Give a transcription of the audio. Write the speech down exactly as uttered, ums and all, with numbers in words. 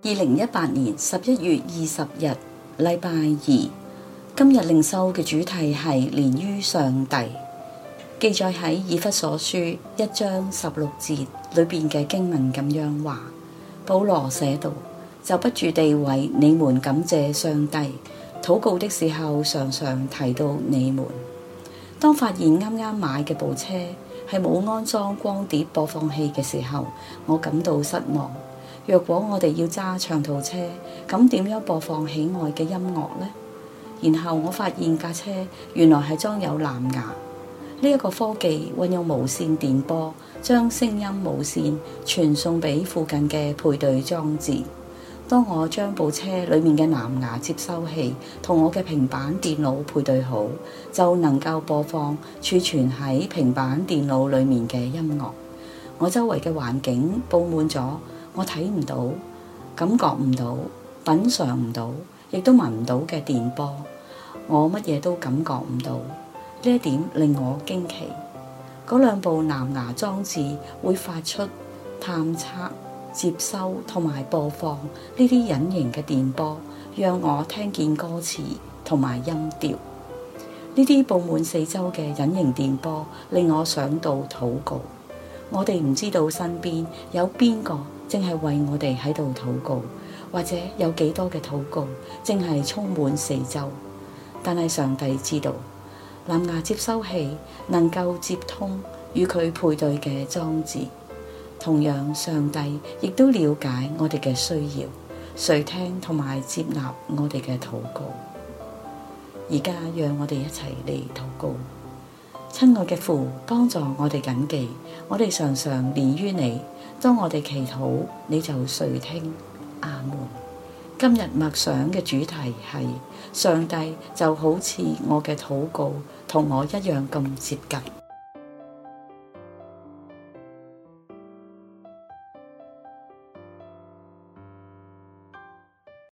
二零一八年十一月二十日，禮拜二。今日靈修嘅主題係連於上帝，記載喺以弗所書一章十六節裏邊嘅經文咁樣話：保羅寫道，就不住地為你們感謝上帝，禱告的時候常常提到你們。當發現啱啱買嘅部車係冇安裝光碟播放器嘅時候，我感到失望。若果我哋要揸長途車，咁點樣播放喜愛嘅音樂呢？然後我發現架車原來係裝有藍牙，呢、這、一個科技運用無線電波，將聲音無線傳送俾附近嘅配對裝置。當我將部車裡面嘅藍牙接收器同我嘅平板電腦配對好，就能夠播放儲存喺平板電腦裡面嘅音樂。我周圍嘅環境佈滿咗我睇唔到、感覺唔到、品嚐唔到，亦都聞唔到嘅電波，我乜嘢都感覺唔到。呢一點令我驚奇。嗰兩部藍牙裝置會發出探測、接收同埋播放呢啲隱形嘅電波，讓我聽見歌詞同埋音調。呢啲佈滿四周嘅隱形電波令我想到禱告。我哋唔知道身邊有邊個正係為我哋喺度禱告，或者有幾多嘅禱告正係充滿四周。但係上帝知道，藍牙接收器能夠接通與佢配對嘅裝置。同樣，上帝亦都了解我哋嘅需要，垂聽同埋接納我哋嘅禱告。而家讓我哋一齊嚟禱告。親愛嘅父，幫助我哋謹記，我哋常常連於你。當我哋祈禱，你就垂聽。阿門。今日默想嘅主題係上帝就好似我嘅禱告同我一樣咁接近。